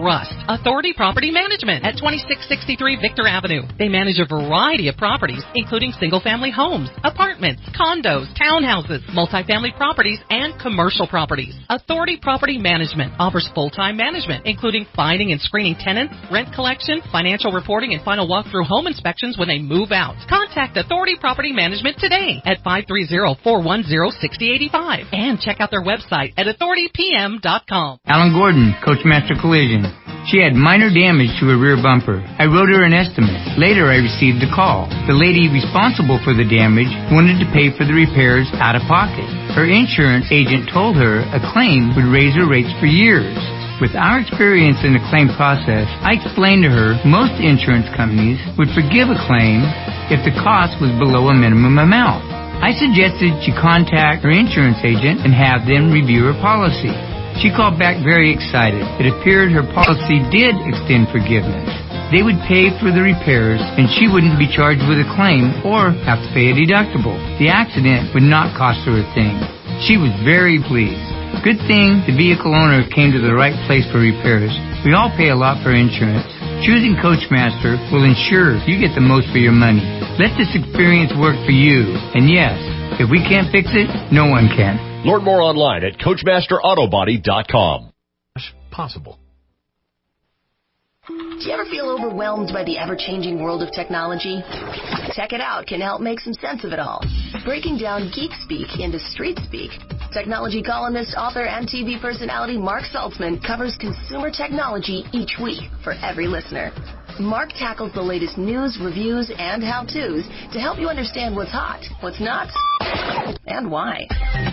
trust. Authority Property Management at 2663 Victor Avenue. They manage a variety of properties, including single-family homes, apartments, condos, townhouses, multifamily properties, and commercial properties. Authority Property Management offers full-time management, including finding and screening tenants, rent collection, financial reporting, and final walkthrough home inspections when they move out. Contact Authority Property Management today at 530-410-6085 and check out their website at authoritypm.com. Alan Gordon, Coachmaster Collision. She had minor damage to her rear bumper. I wrote her an estimate. Later, I received a call. The lady responsible for the damage wanted to pay for the repairs out of pocket. Her insurance agent told her a claim would raise her rates for years. With our experience in the claim process, I explained to her most insurance companies would forgive a claim if the cost was below a minimum amount. I suggested she contact her insurance agent and have them review her policy. She called back very excited. It appeared her policy did extend forgiveness. They would pay for the repairs, and she wouldn't be charged with a claim or have to pay a deductible. The accident would not cost her a thing. She was very pleased. Good thing the vehicle owner came to the right place for repairs. We all pay a lot for insurance. Choosing Coachmaster will ensure you get the most for your money. Let this experience work for you. And yes, if we can't fix it, no one can. Learn more online at CoachmasterAutobody.com. Possible. Do you ever feel overwhelmed by the ever-changing world of technology? Tech It Out can help make some sense of it all. Breaking down geek speak into street speak. Technology columnist, author, and TV personality Mark Saltzman covers consumer technology each week for every listener. Mark tackles the latest news, reviews, and how-tos to help you understand what's hot, what's not, and why.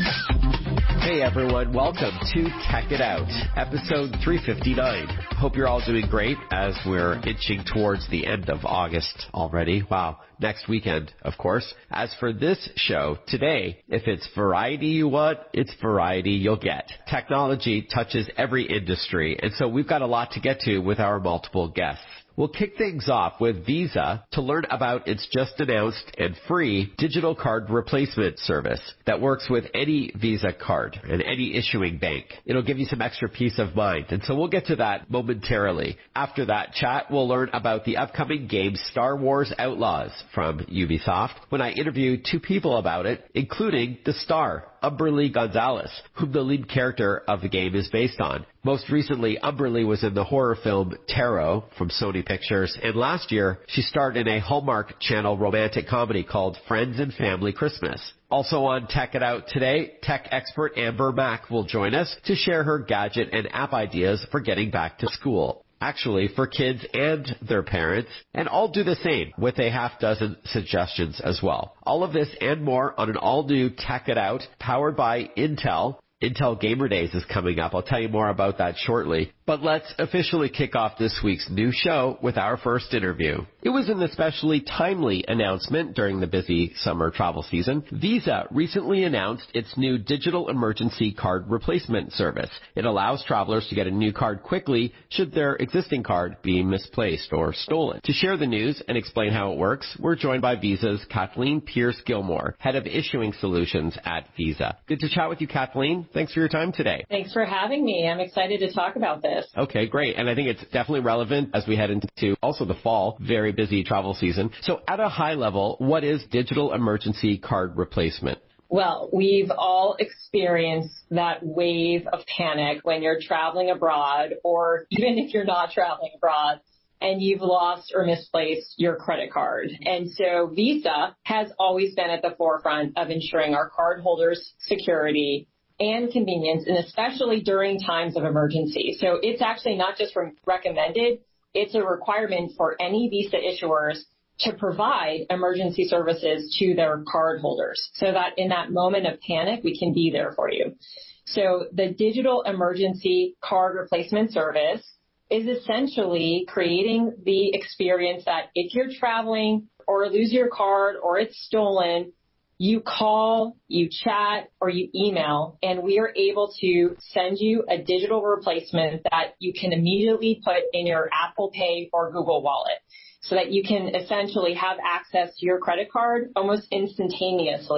Hey everyone, welcome to Tech It Out, episode 359. Hope you're all doing great as we're inching towards the end of August already. Wow, next weekend, of course. As for this show, today, if it's variety you want, it's variety you'll get. Technology touches every industry, and so we've got a lot to get to with our multiple guests. We'll kick things off with Visa to learn about its just announced and free digital card replacement service that works with any Visa card and any issuing bank. It'll give you some extra peace of mind, and so we'll get to that momentarily. After that chat, we'll learn about the upcoming game Star Wars Outlaws from Ubisoft when I interview two people about it, including the star, Umberlee Gonzalez, whom the lead character of the game is based on. Most recently, Umberlee was in the horror film Tarot from Sony Pictures, and last year, she starred in a Hallmark Channel romantic comedy called Friends and Family Christmas. Also on Tech It Out today, tech expert Amber Mack will join us to share her gadget and app ideas for getting back to school. Actually, for kids and their parents, and I'll do the same with a half dozen suggestions as well. All of this and more on an all-new Tech It Out powered by Intel. Intel Gamer Days is coming up. I'll tell you more about that shortly. But let's officially kick off this week's new show with our first interview. It was an especially timely announcement during the busy summer travel season. Visa recently announced its new digital emergency card replacement service. It allows travelers to get a new card quickly should their existing card be misplaced or stolen. To share the news and explain how it works, we're joined by Visa's Kathleen Pierce-Gilmore, Head of Issuing Solutions at Visa. Good to chat with you, Kathleen. Thanks for your time today. Thanks for having me. I'm excited to talk about this. Okay, great. And I think it's definitely relevant as we head into also the fall, very busy travel season. So at a high level, what is digital emergency card replacement? Well, we've all experienced that wave of panic when you're traveling abroad, or even if you're not traveling abroad, and you've lost or misplaced your credit card. And so Visa has always been at the forefront of ensuring our cardholders' security and convenience, and especially during times of emergency. So it's actually not just recommended, it's a requirement for any Visa issuers to provide emergency services to their cardholders so that in that moment of panic, we can be there for you. So the digital emergency card replacement service is essentially creating the experience that if you're traveling or lose your card or it's stolen, you call, you chat, or you email, and we are able to send you a digital replacement that you can immediately put in your Apple Pay or Google Wallet so that you can essentially have access to your credit card almost instantaneously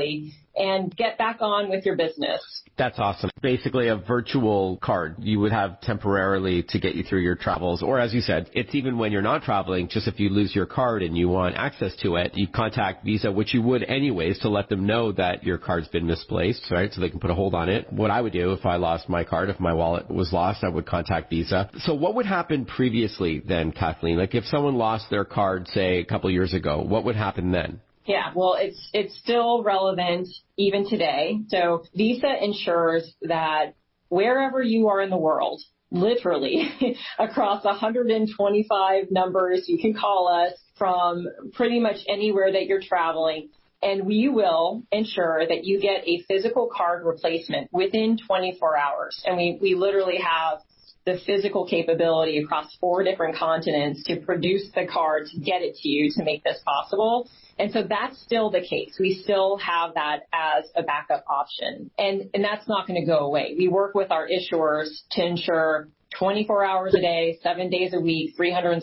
and get back on with your business. That's awesome. Basically a virtual card you would have temporarily to get you through your travels. Or as you said, it's even when you're not traveling, just if you lose your card and you want access to it, you contact Visa, which you would anyways, to let them know that your card's been misplaced, right? So they can put a hold on it. What I would do if I lost my card, if my wallet was lost, I would contact Visa. So what would happen previously then, Kathleen? Like if someone lost their card, say, a couple years ago, what would happen then? Yeah, well, it's still relevant even today. So Visa ensures that wherever you are in the world, literally across 125 numbers, you can call us from pretty much anywhere that you're traveling, and we will ensure that you get a physical card replacement within 24 hours. And we literally have the physical capability across 4 different continents to produce the card, to get it to you, to make this possible. And so that's still the case. We still have that as a backup option. And that's not going to go away. We work with our issuers to ensure 24 hours a day, 7 days a week,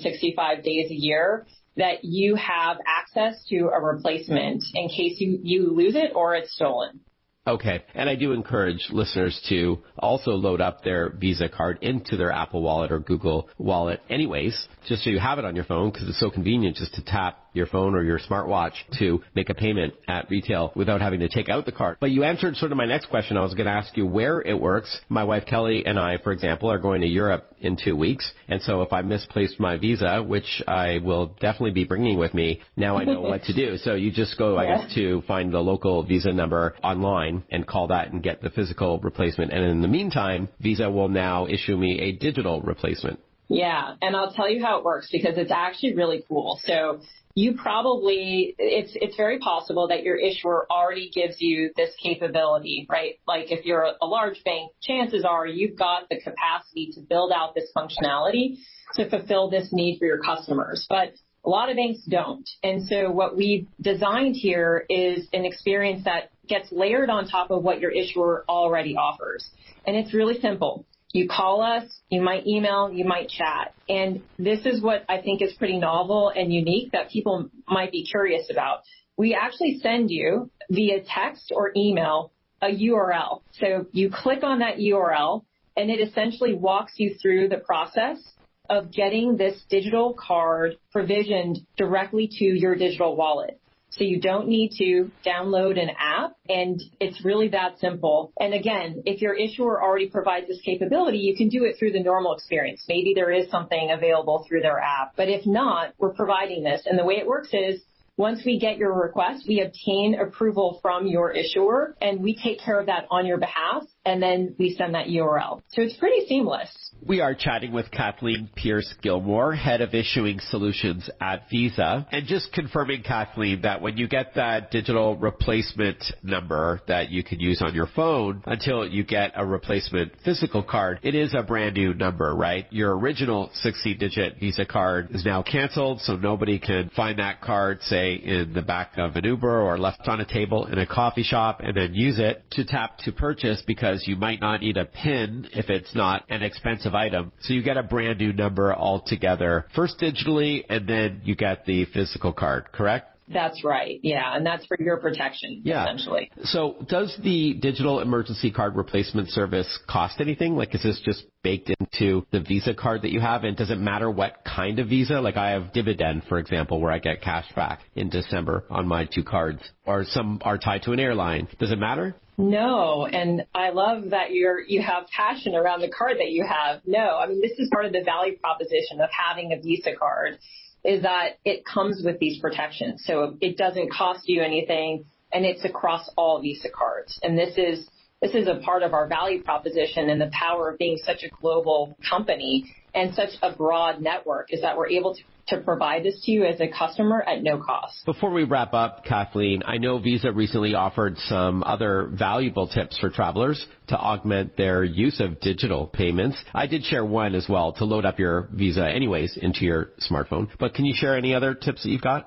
365 days a year, that you have access to a replacement in case you lose it or it's stolen. Okay. And I do encourage listeners to also load up their Visa card into their Apple Wallet or Google Wallet anyways, just so you have it on your phone, because it's so convenient just to tap your phone or your smartwatch to make a payment at retail without having to take out the card. But you answered sort of my next question. I was going to ask you where it works. My wife Kelly and I, for example, are going to Europe in 2 weeks. And so if I misplaced my Visa, which I will definitely be bringing with me, now I know what to do. So you just go, I guess, to find the local Visa number online and call that and get the physical replacement. And in the meantime, Visa will now issue me a digital replacement. Yeah, and I'll tell you how it works because it's actually really cool. So you probably, it's very possible that your issuer already gives you this capability, right? Like if you're a large bank, chances are you've got the capacity to build out this functionality to fulfill this need for your customers. But a lot of banks don't. And so what we've designed here is an experience that gets layered on top of what your issuer already offers. And it's really simple. You call us, you might email, you might chat. And this is what I think is pretty novel and unique that people might be curious about. We actually send you via text or email a URL. So you click on that URL and it essentially walks you through the process of getting this digital card provisioned directly to your digital wallet. So you don't need to download an app, and it's really that simple. And again, if your issuer already provides this capability, you can do it through the normal experience. Maybe there is something available through their app. But if not, we're providing this. And the way it works is once we get your request, we obtain approval from your issuer, and we take care of that on your behalf, and then we send that URL. So it's pretty seamless. We are chatting with Kathleen Pierce-Gilmore, Head of Issuing Solutions at Visa. And just confirming, Kathleen, that when you get that digital replacement number that you can use on your phone until you get a replacement physical card, it is a brand new number, right? Your original 16-digit Visa card is now canceled, so nobody can find that card, say, in the back of an Uber or left on a table in a coffee shop and then use it to tap to purchase because you might not need a PIN if it's not an expensive item. So you get a brand new number altogether, first digitally, and then you get the physical card, correct? That's right. Yeah. And that's for your protection, essentially. So does the digital emergency card replacement service cost anything? Like, is this just baked into the Visa card that you have? And does it matter what kind of Visa? Like I have Dividend, for example, where I get cash back in December on my 2 cards, or some are tied to an airline. Does it matter? No, and I love that you have passion around the card that you have. No, I mean, this is part of the value proposition of having a Visa card, is that it comes with these protections. So it doesn't cost you anything, and it's across all Visa cards. And this is a part of our value proposition, and the power of being such a global company and such a broad network is that we're able to provide this to you as a customer at no cost. Before we wrap up, Kathleen, I know Visa recently offered some other valuable tips for travelers to augment their use of digital payments. I did share one as well, to load up your Visa anyways into your smartphone. But can you share any other tips that you've got?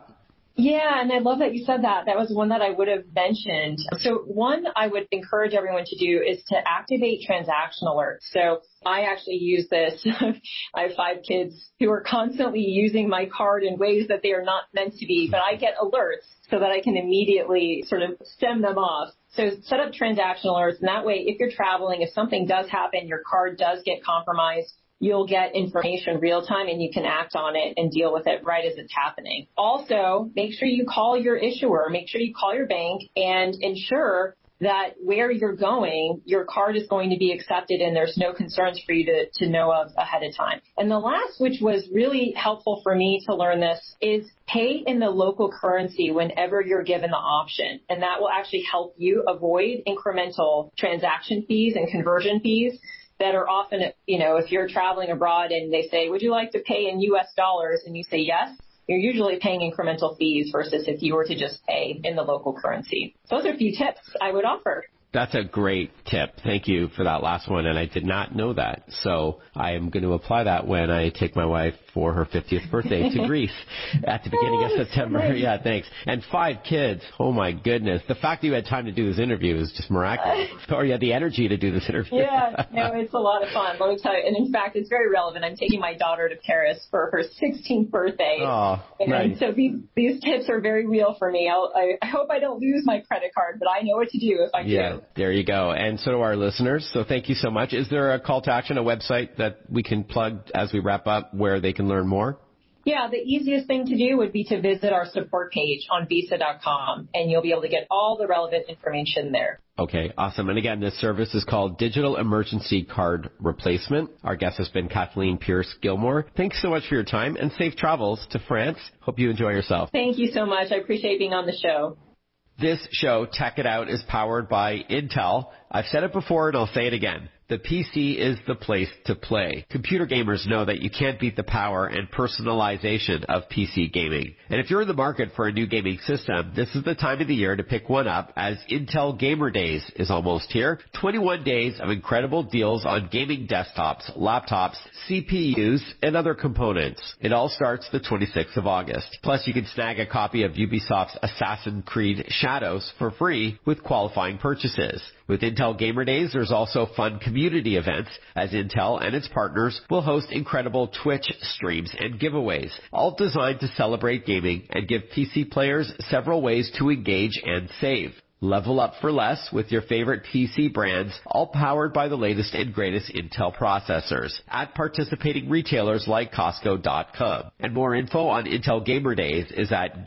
Yeah, and I love that you said that. That was one that I would have mentioned. So one I would encourage everyone to do is to activate transaction alerts. So I actually use this. I have 5 kids who are constantly using my card in ways that they are not meant to be, but I get alerts so that I can immediately sort of stem them off. So set up transaction alerts, and that way if you're traveling, if something does happen, your card does get compromised, you'll get information real time and you can act on it and deal with it right as it's happening. Also, make sure you call your issuer, make sure you call your bank and ensure that where you're going, your card is going to be accepted and there's no concerns for you to know of ahead of time. And the last, which was really helpful for me to learn this, is pay in the local currency whenever you're given the option. And that will actually help you avoid incremental transaction fees and conversion fees that are often, if you're traveling abroad and they say, would you like to pay in US dollars? And you say yes, you're usually paying incremental fees versus if you were to just pay in the local currency. Those are a few tips I would offer. That's a great tip. Thank you for that last one, and I did not know that. So I am going to apply that when I take my wife for her 50th birthday to Greece at the beginning of September. Nice. Yeah, thanks. And 5 kids. Oh, my goodness. The fact that you had time to do this interview is just miraculous. Or you had the energy to do this interview. Yeah, no, it's a lot of fun. Let me tell you. And, in fact, it's very relevant. I'm taking my daughter to Paris for her 16th birthday. Oh, and nice. So these tips are very real for me. I hope I don't lose my credit card, but I know what to do if I do. There you go. And so do our listeners. So thank you so much. Is there a call to action, a website that we can plug as we wrap up where they can learn more? Yeah, the easiest thing to do would be to visit our support page on visa.com, and you'll be able to get all the relevant information there. Okay, awesome. And again, this service is called Digital Emergency Card Replacement. Our guest has been Kathleen Pierce-Gilmore. Thanks so much for your time, and safe travels to France. Hope you enjoy yourself. Thank you so much. I appreciate being on the show. This show, Tech It Out, is powered by Intel. I've said it before and I'll say it again. The PC is the place to play. Computer gamers know that you can't beat the power and personalization of PC gaming. And if you're in the market for a new gaming system, this is the time of the year to pick one up, as Intel Gamer Days is almost here. 21 days of incredible deals on gaming desktops, laptops, CPUs, and other components. It all starts the 26th of August. Plus, you can snag a copy of Ubisoft's Assassin's Creed Shadows for free with qualifying purchases. With Intel Gamer Days, there's also fun community events, as Intel and its partners will host incredible Twitch streams and giveaways, all designed to celebrate gaming and give PC players several ways to engage and save. Level up for less with your favorite PC brands, all powered by the latest and greatest Intel processors at participating retailers like Costco.com. And more info on Intel Gamer Days is at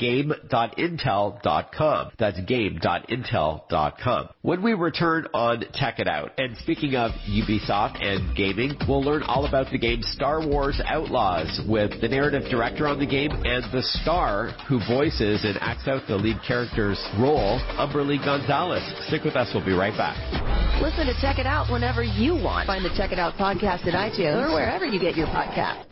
game.intel.com. That's game.intel.com. When we return on Tech It Out, and speaking of Ubisoft and gaming, we'll learn all about the game Star Wars Outlaws with the narrative director on the game and the star who voices and acts out the lead character's role, Umberly Gonzalez. Stick with us. We'll be right back. Listen to Check It Out whenever you want. Find the Check It Out podcast at iTunes or wherever you get your podcasts.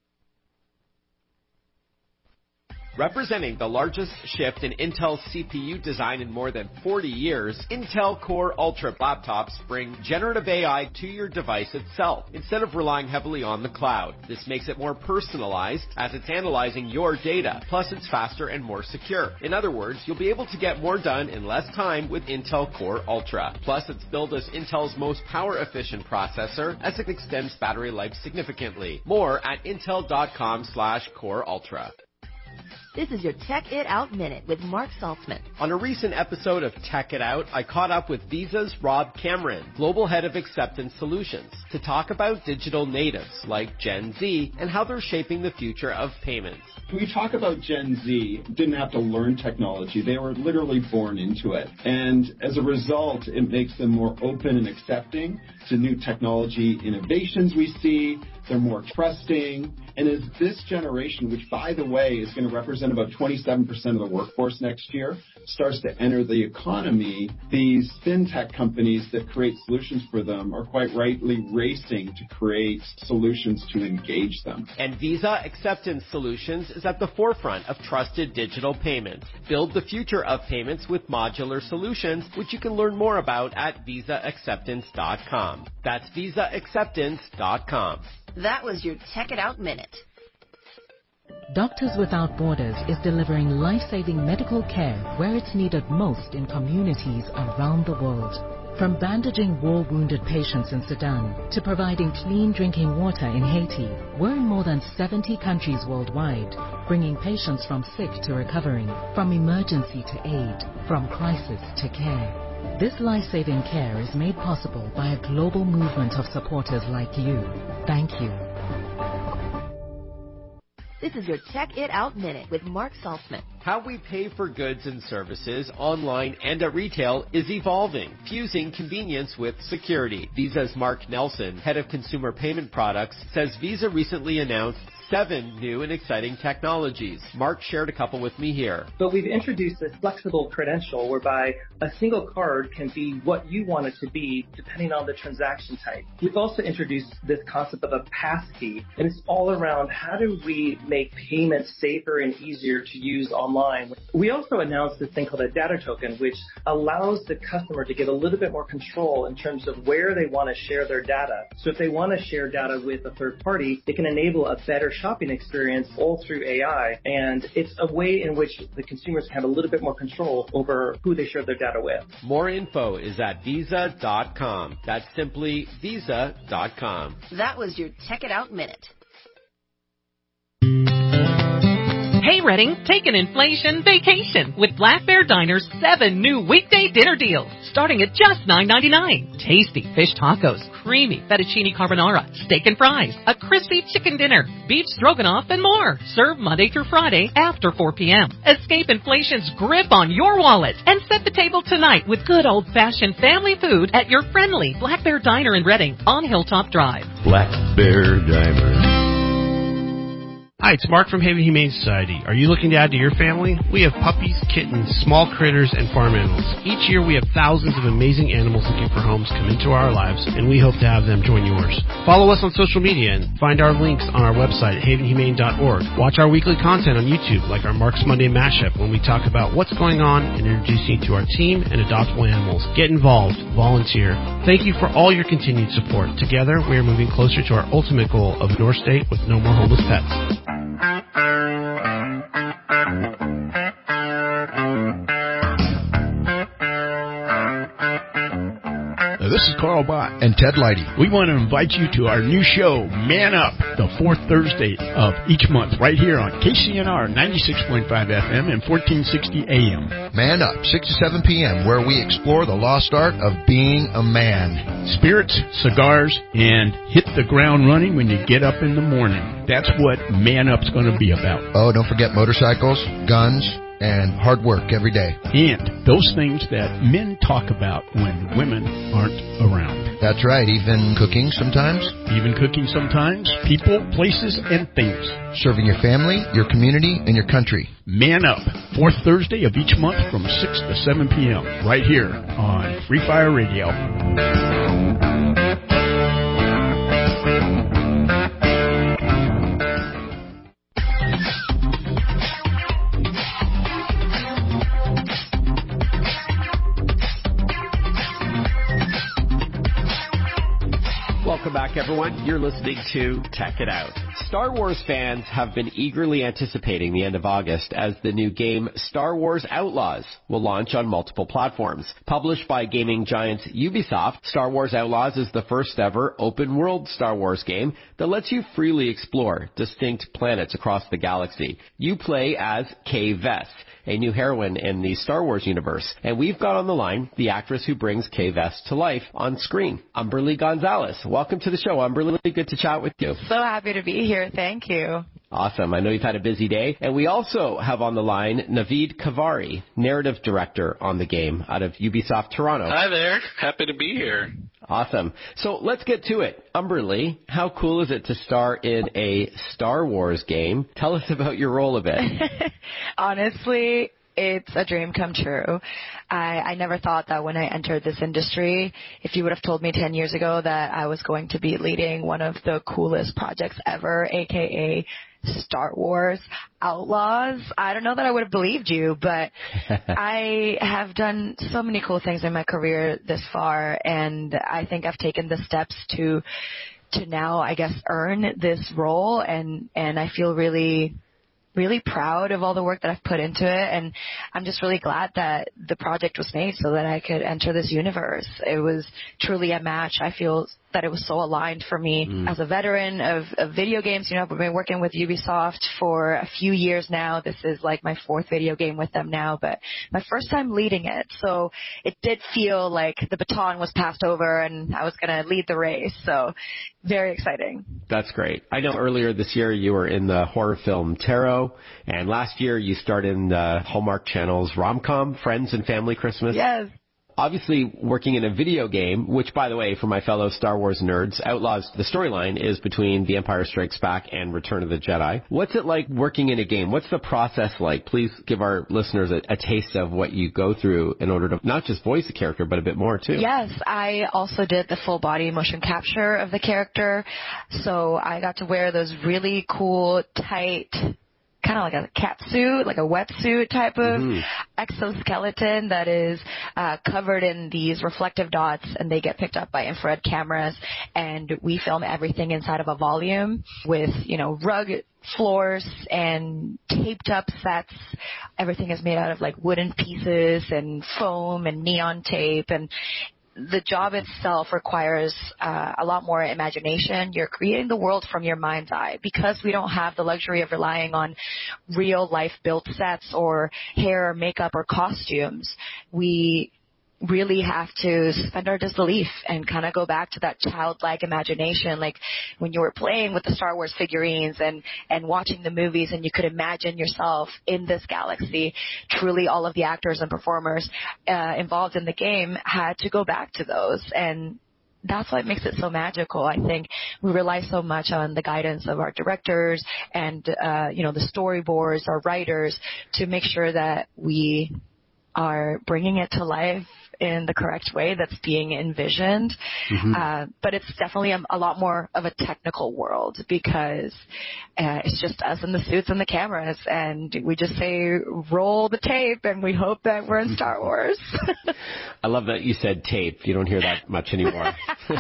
Representing the largest shift in Intel CPU design in more than 40 years, Intel Core Ultra laptops bring generative AI to your device itself, instead of relying heavily on the cloud. This makes it more personalized, as it's analyzing your data. Plus, it's faster and more secure. In other words, you'll be able to get more done in less time with Intel Core Ultra. Plus, it's billed as Intel's most power-efficient processor, as it extends battery life significantly. More at intel.com/Core Ultra. This is your Tech It Out Minute with Mark Saltzman. On a recent episode of Tech It Out, I caught up with Visa's Rob Cameron, Global Head of Acceptance Solutions, to talk about digital natives like Gen Z and how they're shaping the future of payments. When we talk about Gen Z, didn't have to learn technology. They were literally born into it. And as a result, it makes them more open and accepting to new technology innovations we see. They're more trusting. And as this generation, which, by the way, is going to represent about 27% of the workforce next year, starts to enter the economy, these fintech companies that create solutions for them are quite rightly racing to create solutions to engage them. And Visa Acceptance Solutions is at the forefront of trusted digital payments. Build the future of payments with modular solutions, which you can learn more about at visaacceptance.com. That's visaacceptance.com. That was your Tech It Out Minute. Doctors Without Borders is delivering life-saving medical care where it's needed most in communities around the world. From bandaging war-wounded patients in Sudan to providing clean drinking water in Haiti, we're in more than 70 countries worldwide, bringing patients from sick to recovering, from emergency to aid, from crisis to care. This life-saving care is made possible by a global movement of supporters like you. Thank you. This is your Check It Out Minute with Mark Saltzman. How we pay for goods and services online and at retail is evolving, fusing convenience with security. Visa's Mark Nelson, head of consumer payment products, says Visa recently announced 7 new and exciting technologies. Mark shared a couple with me here. But we've introduced this flexible credential whereby a single card can be what you want it to be depending on the transaction type. We've also introduced this concept of a passkey, and it's all around how do we make payments safer and easier to use online. We also announced this thing called a data token, which allows the customer to get a little bit more control in terms of where they want to share their data. So if they want to share data with a third party, it can enable a better shopping experience all through AI, and it's a way in which the consumers have a little bit more control over who they share their data with. More info is at Visa.com. That's simply Visa.com. That was your Check It Out Minute. Hey Redding, take an inflation vacation with Black Bear Diner's 7 new weekday dinner deals, starting at just $9.99. Tasty fish tacos, creamy fettuccine carbonara, steak and fries, a crispy chicken dinner, beef stroganoff, and more. Served Monday through Friday after 4 p.m. Escape inflation's grip on your wallet and set the table tonight with good old-fashioned family food at your friendly Black Bear Diner in Redding on Hilltop Drive. Black Bear Diner. Hi, it's Mark from Haven Humane Society. Are you looking to add to your family? We have puppies, kittens, small critters, and farm animals. Each year we have thousands of amazing animals looking for homes come into our lives, and we hope to have them join yours. Follow us on social media and find our links on our website at havenhumane.org. Watch our weekly content on YouTube, like our Mark's Monday Mashup, when we talk about what's going on and introduce you to our team and adoptable animals. Get involved. Volunteer. Thank you for all your continued support. Together, we are moving closer to our ultimate goal of your state with no more homeless pets. This is Carl Bott and Ted Leidy. We want to invite you to our new show, Man Up, the 4th Thursday of each month, right here on KCNR 96.5 FM and 1460 AM. Man Up, 6 to 7 p.m., where we explore the lost art of being a man. Spirits, cigars, and hit the ground running when you get up in the morning. That's what Man Up's going to be about. Oh, don't forget motorcycles, guns, and hard work every day. And those things that men talk about when women aren't around. That's right, even cooking sometimes. People, places, and things. Serving your family, your community, and your country. Man Up, 4th Thursday of each month from 6 to 7 p.m. right here on Free Fire Radio. Welcome back, everyone. You're listening to Tech It Out. Star Wars fans have been eagerly anticipating the end of August as the new game Star Wars Outlaws will launch on multiple platforms. Published by gaming giants Ubisoft, Star Wars Outlaws is the first ever open-world Star Wars game that lets you freely explore distinct planets across the galaxy. You play as Kay Vess, a new heroine in the Star Wars universe. And we've got on the line the actress who brings Kay Vess to life on screen, Umberly Gonzalez. Welcome to the show, Umberly. Good to chat with you. So happy to be here. Thank you. Awesome. I know you've had a busy day. And we also have on the line Navid Kavari, narrative director on the game out of Ubisoft Toronto. Hi there. Happy to be here. Awesome. So let's get to it. Umberly, how cool is it to star in a Star Wars game? Tell us about your role a bit. Honestly, it's a dream come true. I never thought that when I entered this industry, if you would have told me 10 years ago that I was going to be leading one of the coolest projects ever, aka Star Wars Outlaws, I don't know that I would have believed you, but I have done so many cool things in my career this far, and I think I've taken the steps to now, I guess, earn this role, and I feel really really proud of all the work that I've put into it, and I'm just really glad that the project was made so that I could enter this universe. It was truly a match. I feel that it was so aligned for me as a veteran of video games. You know, I've been working with Ubisoft for a few years now. This is like my 4th video game with them now, but my first time leading it. So it did feel like the baton was passed over and I was going to lead the race. So very exciting. That's great. I know earlier this year you were in the horror film Tarot, and last year you starred in the Hallmark Channel's rom-com Friends and Family Christmas. Yes. Obviously, working in a video game, which, by the way, for my fellow Star Wars nerds, Outlaws, the storyline is between The Empire Strikes Back and Return of the Jedi. What's it like working in a game? What's the process like? Please give our listeners a taste of what you go through in order to not just voice the character, but a bit more, too. Yes, I also did the full body motion capture of the character. So I got to wear those really cool, tight, kind of like a cat suit, like a wetsuit type of exoskeleton that is covered in these reflective dots, and they get picked up by infrared cameras. And we film everything inside of a volume with, you know, rug floors and taped up sets. Everything is made out of like wooden pieces and foam and neon tape, and the job itself requires a lot more imagination. You're creating the world from your mind's eye. Because we don't have the luxury of relying on real life built sets or hair or makeup or costumes, we really have to suspend our disbelief and kind of go back to that childlike imagination, like when you were playing with the Star Wars figurines and watching the movies, and you could imagine yourself in this galaxy. Truly, all of the actors and performers involved in the game had to go back to those, and that's what makes it so magical. I think we rely so much on the guidance of our directors and the storyboards, our writers, to make sure that we are bringing it to life in the correct way that's being envisioned. But it's definitely a lot more of a technical world, because it's just us and the suits and the cameras, and we just say, roll the tape, and we hope that we're in Star Wars. I love that you said tape. You don't hear that much anymore.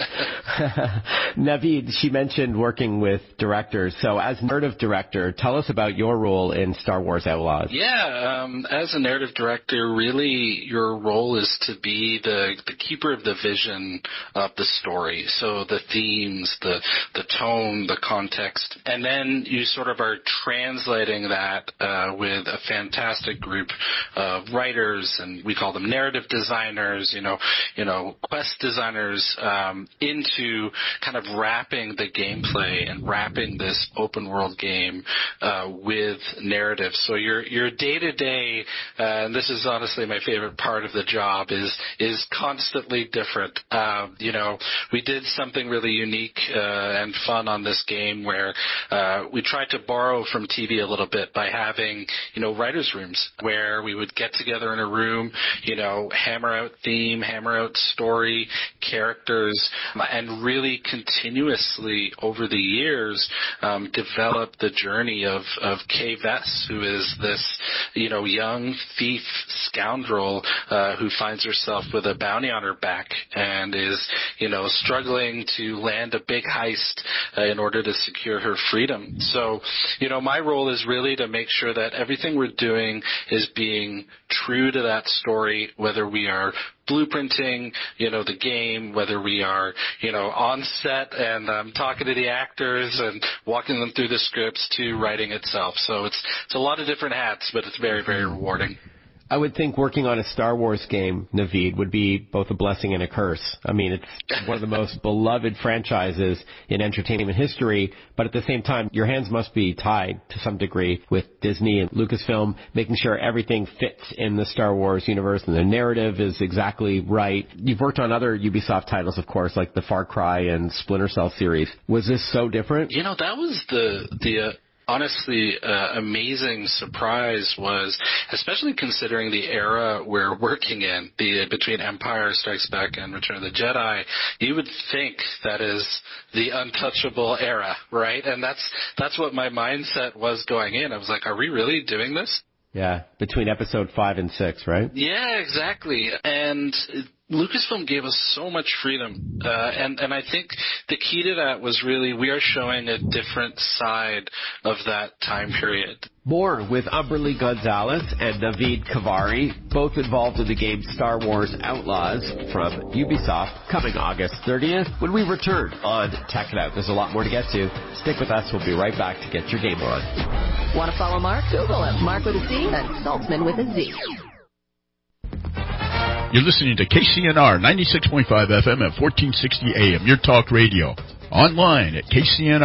Naveed, she mentioned working with directors. So as narrative director, tell us about your role in Star Wars Outlaws. Yeah, as a narrative director, really your role is to be the keeper of the vision of the story. So the themes, the tone, the context, and then you sort of are translating that with a fantastic group of writers, and we call them narrative designers, quest designers, into kind of wrapping the gameplay and wrapping this open world game with narrative. So your day-to-day, and this is honestly my favorite part of the job, is constantly different. We did something really unique and fun on this game where we tried to borrow from TV a little bit by having, writers' rooms where we would get together in a room, hammer out theme, hammer out story, characters, and really continuously over the years develop the journey of Kay Vess, who is this, young thief scoundrel who finds herself with a bounty on her back and is, struggling to land a big heist in order to secure her freedom. So, my role is really to make sure that everything we're doing is being true to that story, whether we are blueprinting, the game, whether we are, on set and talking to the actors and walking them through the scripts, to writing itself. So it's a lot of different hats, but it's very, very rewarding. I would think working on a Star Wars game, Naveed, would be both a blessing and a curse. I mean, it's one of the most beloved franchises in entertainment history, but at the same time, your hands must be tied to some degree with Disney and Lucasfilm, making sure everything fits in the Star Wars universe and the narrative is exactly right. You've worked on other Ubisoft titles, of course, like the Far Cry and Splinter Cell series. Was this so different? That was the honestly, amazing surprise was, especially considering the era we're working in, between Empire Strikes Back and Return of the Jedi, you would think that is the untouchable era, right? And that's what my mindset was going in. I was like, are we really doing this? Yeah, between episode 5 and 6, right? Yeah, exactly. And Lucasfilm gave us so much freedom, and I think the key to that was really we are showing a different side of that time period. More with Umberly Gonzalez and Naveed Kavari, both involved in the game Star Wars Outlaws from Ubisoft, coming August 30th when we return on Tech It Out. There's a lot more to get to. Stick with us. We'll be right back to get your game on. Want to follow Mark? Google him. Mark with a C and Saltzman with a Z. You're listening to KCNR 96.5 FM at 1460 AM, your talk radio. Online at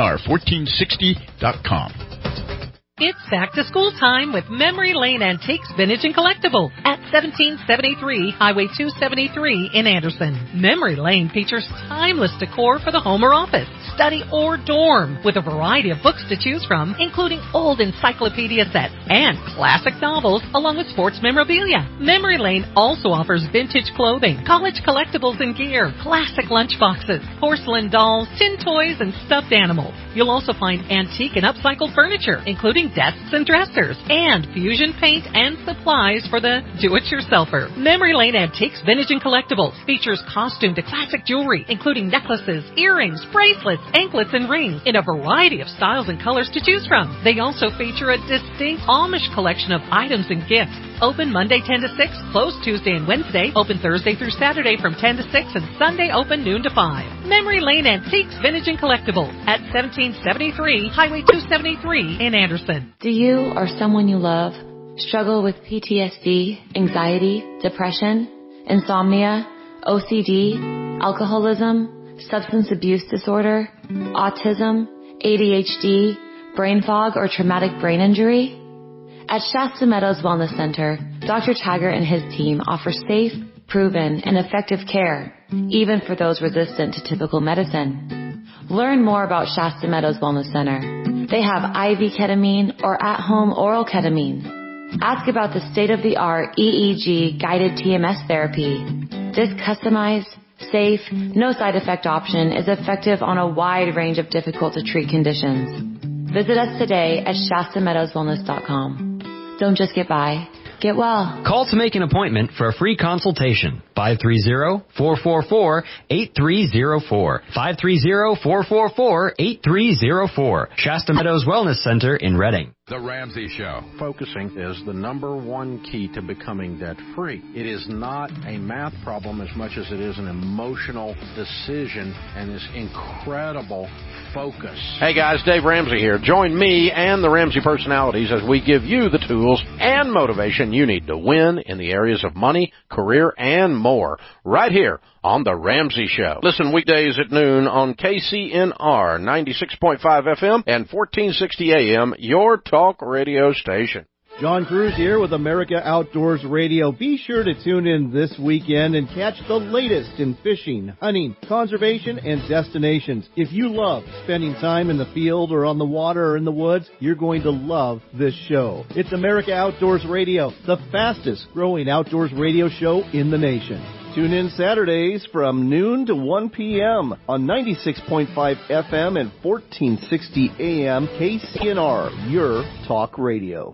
kcnr1460.com. It's back to school time with Memory Lane Antiques, Vintage, and Collectibles at 1773 Highway 273 in Anderson. Memory Lane features timeless decor for the home or office, study, or dorm, with a variety of books to choose from, including old encyclopedia sets and classic novels, along with sports memorabilia. Memory Lane also offers vintage clothing, college collectibles and gear, classic lunchboxes, porcelain dolls, tin toys, and stuffed animals. You'll also find antique and upcycled furniture, including desks and dressers, and fusion paint and supplies for the do-it-yourselfer. Memory Lane Antiques, Vintage, and Collectibles features costume to classic jewelry, including necklaces, earrings, bracelets, anklets, and rings in a variety of styles and colors to choose from. They also feature a distinct Amish collection of items and gifts. Open Monday 10 to 6, closed Tuesday and Wednesday, open Thursday through Saturday from 10 to 6, and Sunday open noon to 5. Memory Lane Antiques, Vintage, and Collectibles at 1773 Highway 273 in Anderson. Do you or someone you love struggle with PTSD, anxiety, depression, insomnia, OCD, alcoholism, substance abuse disorder, autism, ADHD, brain fog, or traumatic brain injury? At Shasta Meadows Wellness Center, Dr. Taggart and his team offer safe, proven, and effective care, even for those resistant to typical medicine. Learn more about Shasta Meadows Wellness Center. They have IV ketamine or at-home oral ketamine. Ask about the state-of-the-art EEG guided TMS therapy. This customized, safe, no side effect option is effective on a wide range of difficult to treat conditions. Visit us today at ShastaMeadowsWellness.com. Don't just get by, get well. Call to make an appointment for a free consultation. 530-444-8304. 530-444-8304. Shasta Meadows Wellness Center in Reading. The Ramsey Show. Focusing is the number one key to becoming debt-free. It is not a math problem as much as it is an emotional decision and this incredible focus. Hey guys, Dave Ramsey here. Join me and the Ramsey personalities as we give you the tools and motivation you need to win in the areas of money, career, and more. Right here on The Ramsey Show. Listen weekdays at noon on KCNR 96.5 FM and 1460 AM, your talk radio station. John Cruz here with America Outdoors Radio. Be sure to tune in this weekend and catch the latest in fishing, hunting, conservation, and destinations. If you love spending time in the field or on the water or in the woods, you're going to love this show. It's America Outdoors Radio, the fastest growing outdoors radio show in the nation. Tune in Saturdays from noon to 1 p.m. on 96.5 FM and 1460 AM KCNR, your talk radio.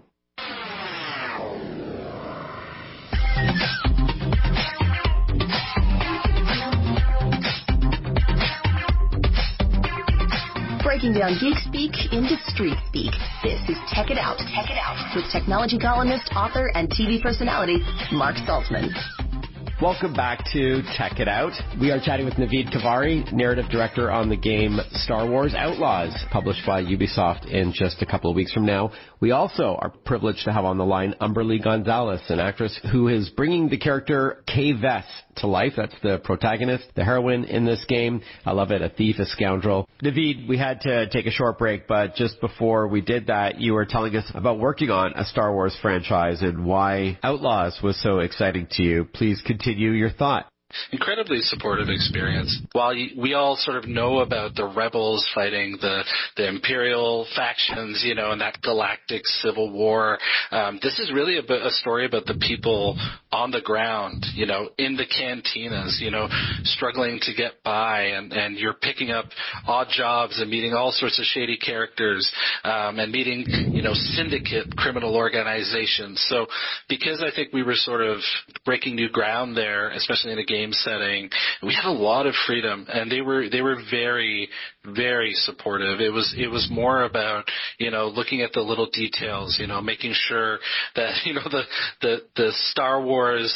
Breaking down geek speak into street speak. This is Tech It Out. Tech It Out with technology columnist, author, and TV personality Mark Saltzman. Welcome back to Tech It Out. We are chatting with Naveed Kavari, narrative director on the game Star Wars Outlaws, published by Ubisoft in just a couple of weeks from now. We also are privileged to have on the line Umberly Gonzalez, an actress who is bringing the character Kay Vess to life. That's the protagonist, the heroine in this game. I love it, a thief, a scoundrel. Naveed, we had to take a short break, but just before we did that, you were telling us about working on a Star Wars franchise and why Outlaws was so exciting to you. Please continue your thought. incredibly supportive experience. While we all sort of know about the rebels fighting the Imperial factions, you know, and that galactic civil war, this is really a story about the people on the ground, you know, in the cantinas, you know, struggling to get by, and you're picking up odd jobs and meeting all sorts of shady characters, and meeting, you know, syndicate criminal organizations. So because I think we were sort of breaking new ground there, especially in a game setting, we had a lot of freedom, and they were very, very supportive. It was more about, you know, looking at the little details, you know, making sure that, you know, the Star Wars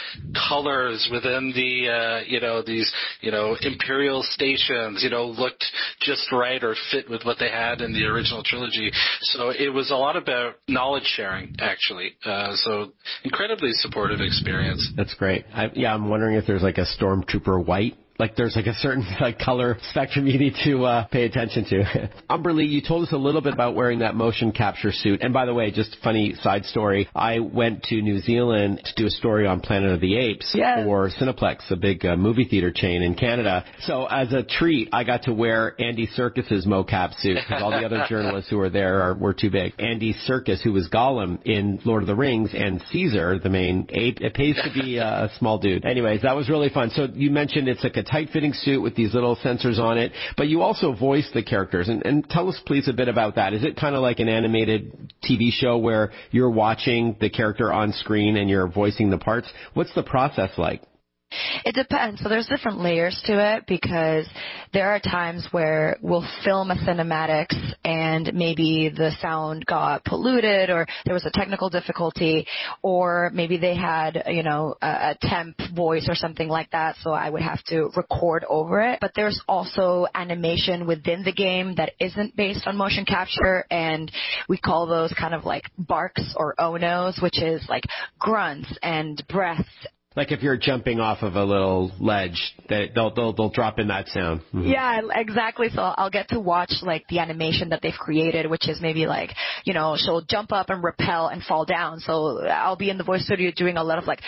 colors within the you know, these, you know, Imperial stations, you know, looked just right or fit with what they had in the original trilogy. So it was a lot about knowledge sharing, actually. So incredibly supportive experience. That's great. I'm wondering if there's like a Stormtrooper white. Like there's like a certain color spectrum you need to pay attention to. Umberlee, you told us a little bit about wearing that motion capture suit. And by the way, just funny side story, I went to New Zealand to do a story on Planet of the Apes for Cineplex, a big movie theater chain in Canada. So as a treat, I got to wear Andy Serkis's mocap suit because all the other journalists who were there were too big. Andy Serkis, who was Gollum in Lord of the Rings, and Caesar, the main ape, it pays to be a small dude. Anyways, that was really fun. So you mentioned it's like a tight-fitting suit with these little sensors on it, but you also voice the characters. And tell us, please, a bit about that. Is it kind of like an animated TV show where you're watching the character on screen and you're voicing the parts? What's the process like? It depends. So there's different layers to it because there are times where we'll film a cinematics and maybe the sound got polluted or there was a technical difficulty or maybe they had, you know, a temp voice or something like that. So I would have to record over it. But there's also animation within the game that isn't based on motion capture, and we call those kind of like barks or onos, which is like grunts and breaths. Like if you're jumping off of a little ledge, they'll drop in that sound. Mm-hmm. Yeah, exactly. So I'll get to watch like the animation that they've created, which is maybe like, you know, she'll jump up and rappel and fall down. So I'll be in the voice studio doing a lot of like,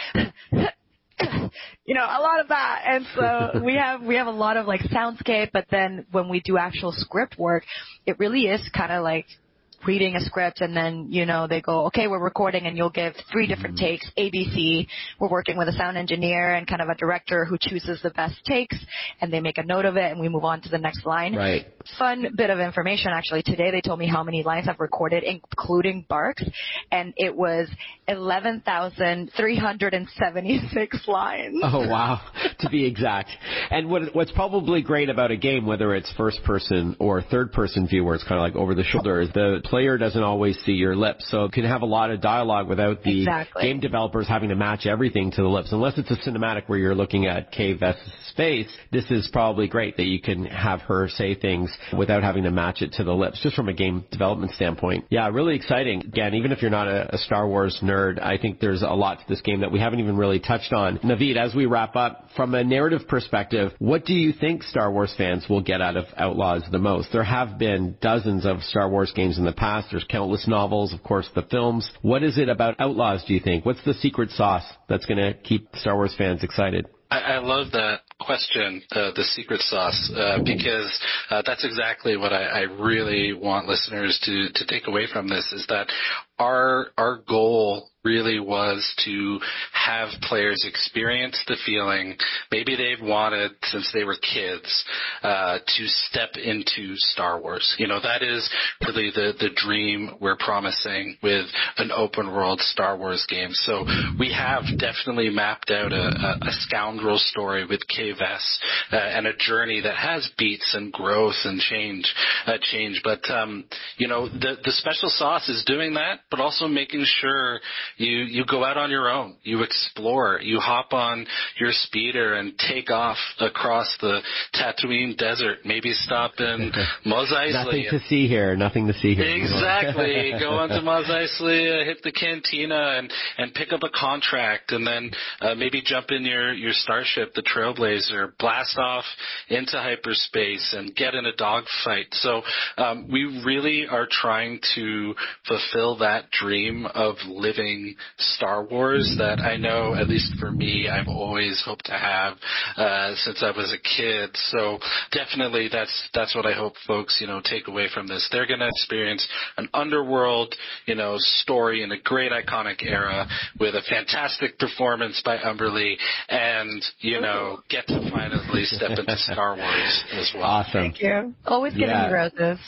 you know, a lot of that. And so we have a lot of like soundscape, but then when we do actual script work, it really is kind of like reading a script and then, you know, they go, okay, we're recording, and you'll give 3 different takes, ABC. We're working with a sound engineer and kind of a director who chooses the best takes, and they make a note of it, and we move on to the next line. Right. Fun bit of information, actually. Today they told me how many lines I've recorded, including barks, and it was 11,376 lines. Oh, wow. To be exact. And what's probably great about a game, whether it's first person or third person view where it's kind of like over the shoulder, is the player doesn't always see your lips. So it can have a lot of dialogue without the game developers having to match everything to the lips. Unless it's a cinematic where you're looking at Kay Vess's face, this is probably great that you can have her say things without having to match it to the lips, just from a game development standpoint. Yeah, really exciting. Again, even if you're not a Star Wars nerd, I think there's a lot to this game that we haven't even really touched on. Naveed, as we wrap up, from a narrative perspective, what do you think Star Wars fans will get out of Outlaws the most? There have been dozens of Star Wars games in the past. There's countless novels, of course, the films. What is it about Outlaws, do you think? What's the secret sauce that's going to keep Star Wars fans excited? I love that question, the secret sauce, because that's exactly what I really want listeners to take away from this, is that our goal really was to have players experience the feeling maybe they've wanted since they were kids, to step into Star Wars. You know, that is really the dream we're promising with an open world Star Wars game. So we have definitely mapped out a scoundrel story with Kay Vess, and a journey that has beats and growth and change. But, you know, the special sauce is doing that, but also making sure you go out on your own. You explore. You hop on your speeder and take off across the Tatooine desert. Maybe stop in Mos Eisley. Nothing to see here. Exactly. Go on to Mos Eisley, hit the cantina and pick up a contract, and then maybe jump in your starship, the Trailblazer, Voyager, blast off into hyperspace and get in a dogfight. So we really are trying to fulfill that dream of living Star Wars that I know, at least for me, I've always hoped to have since I was a kid. So definitely that's what I hope folks, take away from this. They're going to experience an underworld, story in a great iconic era with a fantastic performance by Umberlee and, get to finally step into Star Wars as well. Awesome. Thank you. Always giving me roses.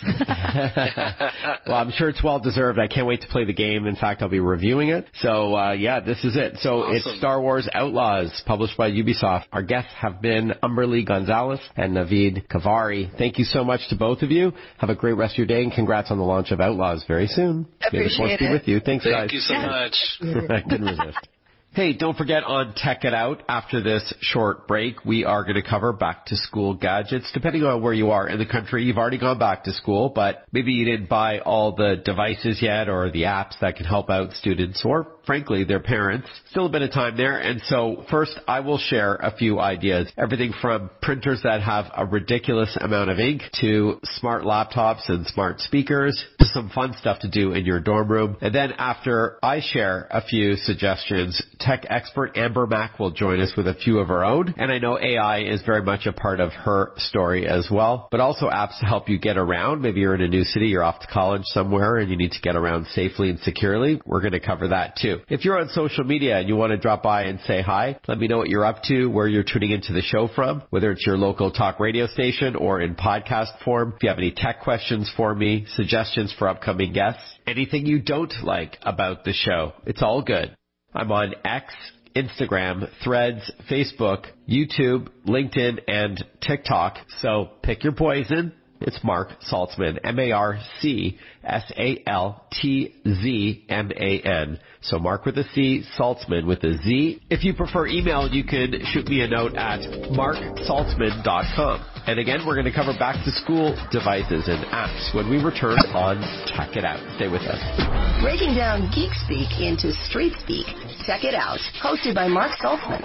Well, I'm sure it's well deserved. I can't wait to play the game. In fact, I'll be reviewing it. So, this is it. So awesome. It's Star Wars Outlaws, published by Ubisoft. Our guests have been Umberlee Gonzalez and Navid Kavari. Thank you so much to both of you. Have a great rest of your day, and congrats on the launch of Outlaws very soon. Appreciate it. Be with you. Thanks, guys. Thank you so much. I couldn't resist. Hey, don't forget on Tech It Out, after this short break, we are going to cover back to school gadgets. Depending on where you are in the country, you've already gone back to school, but maybe you didn't buy all the devices yet or the apps that can help out students or, frankly, their parents. Still a bit of time there. And so first, I will share a few ideas. Everything from printers that have a ridiculous amount of ink to smart laptops and smart speakers to some fun stuff to do in your dorm room. And then after I share a few suggestions, tech expert Amber Mack will join us with a few of her own. And I know AI is very much a part of her story as well, but also apps to help you get around. Maybe you're in a new city, you're off to college somewhere, and you need to get around safely and securely. We're going to cover that too. If you're on social media and you want to drop by and say hi, let me know what you're up to, where you're tuning into the show from, whether it's your local talk radio station or in podcast form. If you have any tech questions for me, suggestions for upcoming guests, anything you don't like about the show, it's all good. I'm on X, Instagram, Threads, Facebook, YouTube, LinkedIn, and TikTok. So pick your poison. It's Mark Saltzman, MarkSaltzman. So Mark with a C, Saltzman with a Z. If you prefer email, you can shoot me a note at marksaltzman.com. And again, we're going to cover back to school devices and apps when we return on Tech It Out. Stay with us. Breaking down geek speak into street speak. Tech It Out, hosted by Mark Saltzman.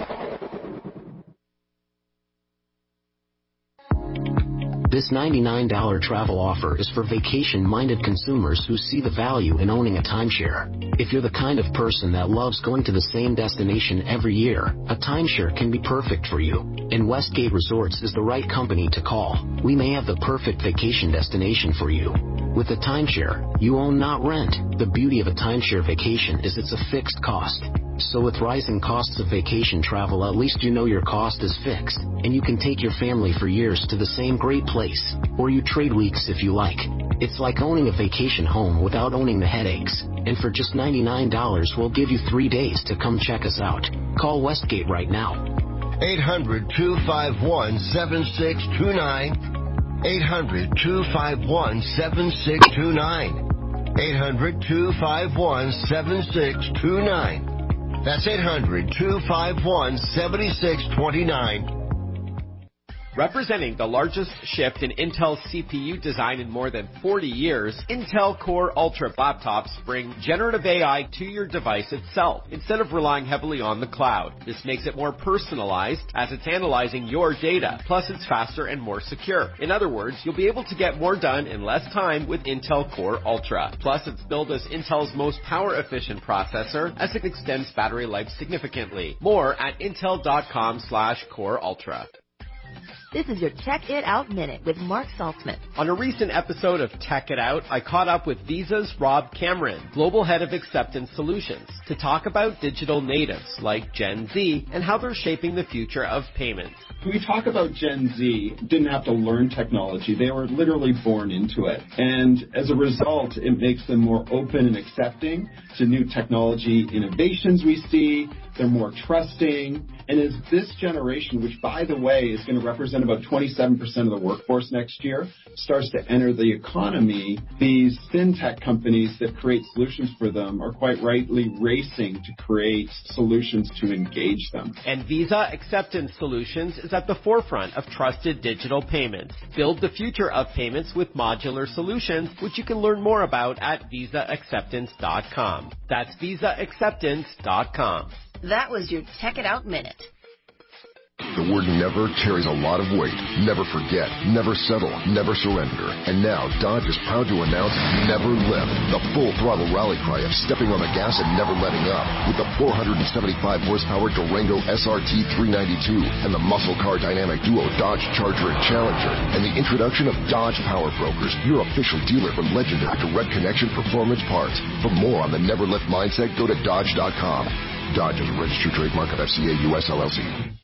This $99 travel offer is for vacation-minded consumers who see the value in owning a timeshare. If you're the kind of person that loves going to the same destination every year, a timeshare can be perfect for you. And Westgate Resorts is the right company to call. We may have the perfect vacation destination for you. With a timeshare, you own, not rent. The beauty of a timeshare vacation is it's a fixed cost. So with rising costs of vacation travel, at least you know your cost is fixed, and you can take your family for years to the same great place, or you trade weeks if you like. It's like owning a vacation home without owning the headaches. And for just $99, we'll give you 3 days to come check us out. Call Westgate right now. 800-251-7629. 800-251-7629. 800-251-7629. That's 800-251-7629. Representing the largest shift in Intel CPU design in more than 40 years, Intel Core Ultra laptops bring generative AI to your device itself, instead of relying heavily on the cloud. This makes it more personalized, as it's analyzing your data, plus it's faster and more secure. In other words, you'll be able to get more done in less time with Intel Core Ultra. Plus, it's billed as Intel's most power-efficient processor, as it extends battery life significantly. More at intel.com/Core Ultra. This is your Tech It Out Minute with Mark Saltzman. On a recent episode of Tech It Out, I caught up with Visa's Rob Cameron, Global Head of Acceptance Solutions, to talk about digital natives like Gen Z and how they're shaping the future of payments. We talk about Gen Z, didn't have to learn technology. They were literally born into it. And as a result, it makes them more open and accepting to new technology innovations we see. They're more trusting. And as this generation, which, by the way, is going to represent about 27% of the workforce next year, starts to enter the economy, these fintech companies that create solutions for them are quite rightly racing to create solutions to engage them. And Visa Acceptance Solutions is at the forefront of trusted digital payments. Build the future of payments with modular solutions, which you can learn more about at visaacceptance.com. That's visaacceptance.com. That was your Tech It Out Minute. The word never carries a lot of weight. Never forget, never settle, never surrender. And now Dodge is proud to announce Never Lift, the full throttle rally cry of stepping on the gas and never letting up. With the 475 horsepower Durango SRT 392 and the muscle car dynamic duo Dodge Charger and Challenger, and the introduction of Dodge Power Brokers, your official dealer for legendary direct connection performance parts. For more on the Never Lift mindset, go to Dodge.com. Dodge is a registered trademark of FCA US LLC.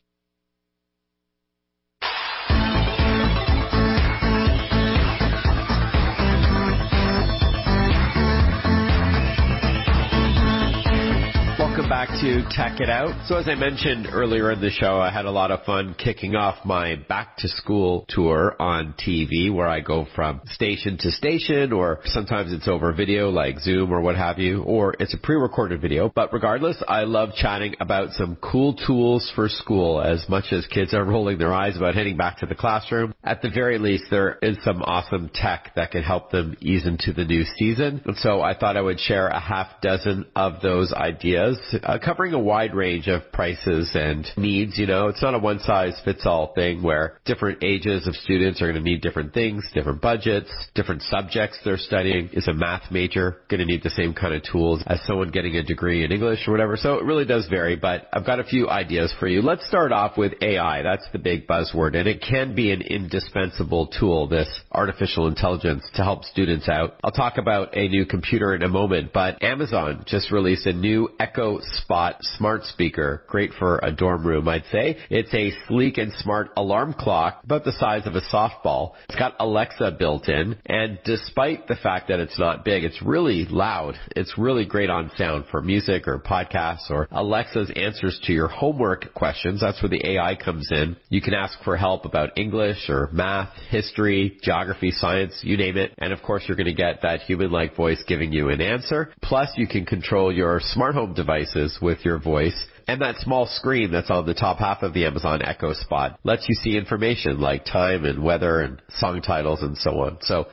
Welcome back to Tech It Out. So as I mentioned earlier in the show, I had a lot of fun kicking off my back to school tour on TV, where I go from station to station, or sometimes it's over video like Zoom or what have you, or it's a pre-recorded video. But regardless, I love chatting about some cool tools for school. As much as kids are rolling their eyes about heading back to the classroom, at the very least, there is some awesome tech that can help them ease into the new season. And so I thought I would share a half dozen of those ideas, covering a wide range of prices and needs. You know, it's not a one-size-fits-all thing where different ages of students are going to need different things, different budgets, different subjects they're studying. Is a math major going to need the same kind of tools as someone getting a degree in English or whatever? So it really does vary, but I've got a few ideas for you. Let's start off with AI. That's the big buzzword, and it can be an indispensable tool, this artificial intelligence, to help students out. I'll talk about a new computer in a moment, but Amazon just released a new Echo Spot smart speaker, great for a dorm room, I'd say. It's a sleek and smart alarm clock, about the size of a softball. It's got Alexa built in, and despite the fact that it's not big, it's really loud. It's really great on sound for music or podcasts or Alexa's answers to your homework questions. That's where the AI comes in. You can ask for help about English or math, history, geography, science, you name it. And of course, you're going to get that human-like voice giving you an answer. Plus, you can control your smart home devices with your voice. And that small screen that's on the top half of the Amazon Echo Spot lets you see information like time and weather and song titles and so on. So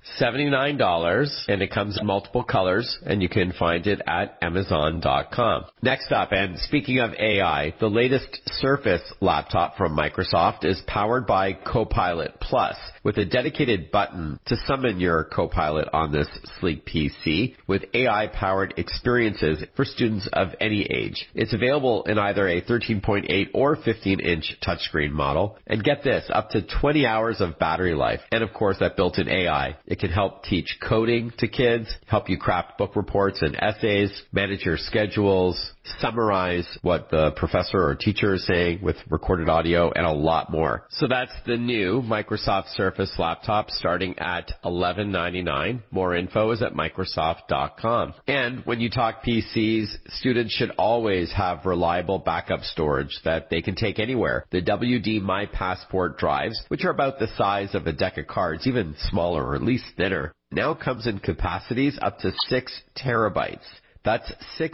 $79, and it comes in multiple colors, and you can find it at Amazon.com. Next up, and speaking of AI, the latest Surface laptop from Microsoft is powered by Copilot Plus, with a dedicated button to summon your Copilot on this sleek PC, with AI-powered experiences for students of any age. It's available in either a 13.8 or 15-inch touchscreen model. And get this, up to 20 hours of battery life. And of course, that built-in AI. It can help teach coding to kids, help you craft book reports and essays, manage your schedules, summarize what the professor or teacher is saying with recorded audio, and a lot more. So that's the new Microsoft Surface laptop starting at $11.99. More info is at Microsoft.com. And when you talk PCs, students should always have reliable backup storage that they can take anywhere. The WD My Passport drives, which are about the size of a deck of cards, even smaller or at least thinner, now comes in capacities up to 6 terabytes. That's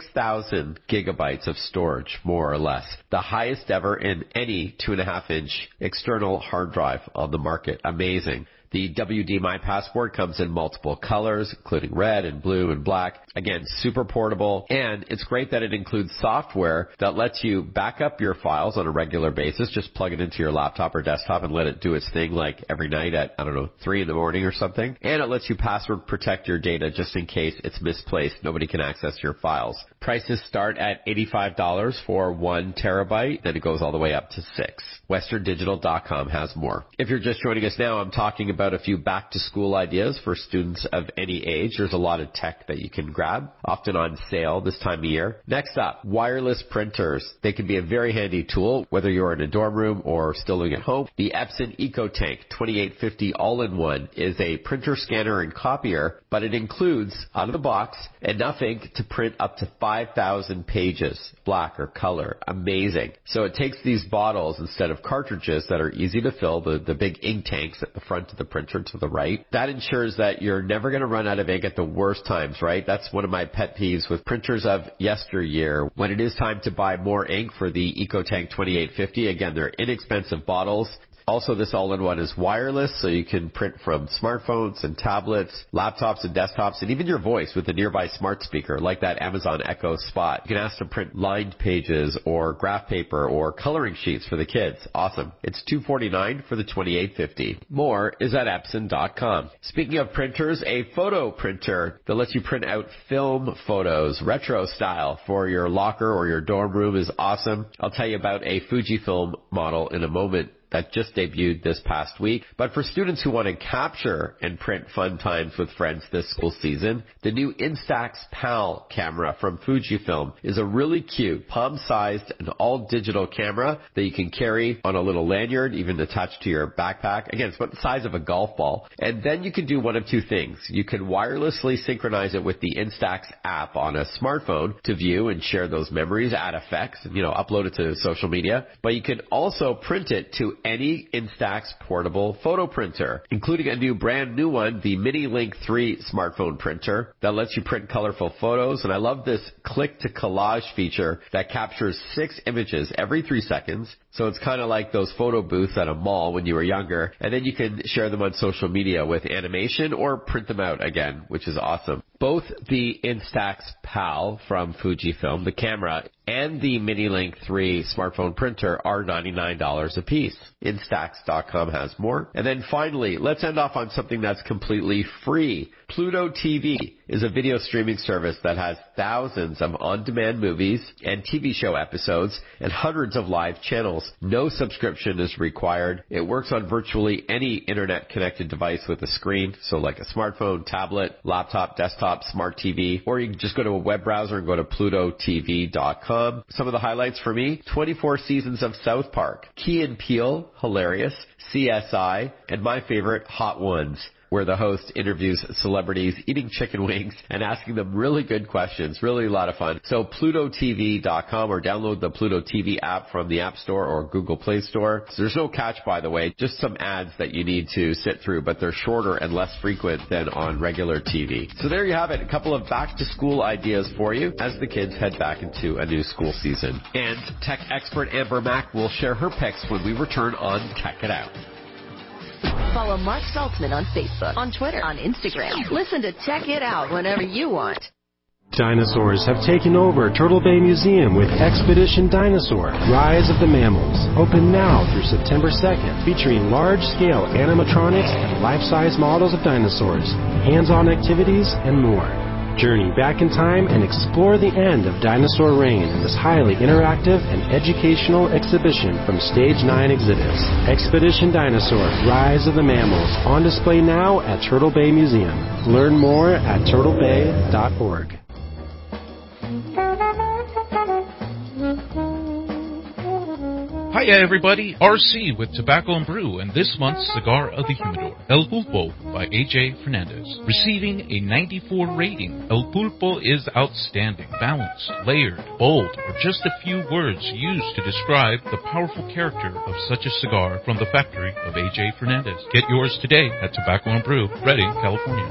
6,000 gigabytes of storage, more or less. The highest ever in any 2.5-inch external hard drive on the market. Amazing. The WD My Passport comes in multiple colors, including red and blue and black. Again, super portable, and it's great that it includes software that lets you back up your files on a regular basis. Just plug it into your laptop or desktop and let it do its thing, like every night at, 3 in the morning or something. And it lets you password protect your data just in case it's misplaced. Nobody can access your files. Prices start at $85 for 1 terabyte, then it goes all the way up to 6. WesternDigital.com has more. If you're just joining us now, I'm talking about a few back-to-school ideas for students of any age. There's a lot of tech that you can grab, often on sale this time of year. Next up, wireless printers. They can be a very handy tool, whether you're in a dorm room or still living at home. The Epson EcoTank 2850 All-in-One is a printer, scanner, and copier, but it includes, out of the box, enough ink to print up to 5,000 pages, black or color. Amazing. So it takes these bottles instead of cartridges that are easy to fill, the big ink tanks at the front of the printer to the right. That ensures that you're never going to run out of ink at the worst times, right? That's one of my pet peeves with printers of yesteryear. When it is time to buy more ink for the EcoTank 2850, again, they're inexpensive bottles. Also, this all-in-one is wireless, so you can print from smartphones and tablets, laptops and desktops, and even your voice with a nearby smart speaker, like that Amazon Echo Spot. You can ask to print lined pages or graph paper or coloring sheets for the kids. Awesome. It's $249 for the 2850. More is at Epson.com. Speaking of printers, a photo printer that lets you print out film photos, retro style, for your locker or your dorm room is awesome. I'll tell you about a Fujifilm model in a moment that just debuted this past week. But for students who want to capture and print fun times with friends this school season, the new Instax PAL camera from Fujifilm is a really cute, palm-sized and all-digital camera that you can carry on a little lanyard, even attached to your backpack. Again, it's about the size of a golf ball. And then you can do one of two things. You can wirelessly synchronize it with the Instax app on a smartphone to view and share those memories, add effects, and, upload it to social media. But you can also print it to any Instax portable photo printer, including a brand new one, the Mini Link 3 smartphone printer that lets you print colorful photos. And I love this click to collage feature that captures 6 images every 3 seconds. So it's kind of like those photo booths at a mall when you were younger. And then you can share them on social media with animation or print them out again, which is awesome. Both the Instax PAL from Fujifilm, the camera, and the Mini Link 3 smartphone printer are $99 a piece. Instax.com has more. And then finally, let's end off on something that's completely free. Pluto TV is a video streaming service that has thousands of on-demand movies and TV show episodes and hundreds of live channels. No subscription is required. It works on virtually any internet-connected device with a screen, so like a smartphone, tablet, laptop, desktop, smart TV, or you can just go to a web browser and go to plutotv.com. Some of the highlights for me: 24 seasons of South Park, Key and Peele, hilarious, CSI, and my favorite, Hot Ones, where the host interviews celebrities eating chicken wings and asking them really good questions. Really a lot of fun. So plutotv.com, or download the Pluto TV app from the App Store or Google Play Store. So there's no catch, by the way, just some ads that you need to sit through, but they're shorter and less frequent than on regular TV. So there you have it, a couple of back-to-school ideas for you as the kids head back into a new school season. And tech expert Amber Mack will share her picks when we return on Tech It Out. Follow Mark Saltzman on Facebook, on Twitter, on Instagram. Listen to Tech It Out whenever you want. Dinosaurs have taken over Turtle Bay Museum with Expedition Dinosaur, Rise of the Mammals. Open now through September 2nd, featuring large-scale animatronics and life-size models of dinosaurs, hands-on activities, and more. Journey back in time and explore the end of dinosaur reign in this highly interactive and educational exhibition from Stage 9 Exhibits. Expedition Dinosaur, Rise of the Mammals, on display now at Turtle Bay Museum. Learn more at turtlebay.org. Hiya everybody, RC with Tobacco and Brew and this month's Cigar of the Humidor, El Pulpo by AJ Fernandez. Receiving a 94 rating, El Pulpo is outstanding, balanced, layered, bold, or just a few words used to describe the powerful character of such a cigar from the factory of AJ Fernandez. Get yours today at Tobacco and Brew, Redding, California.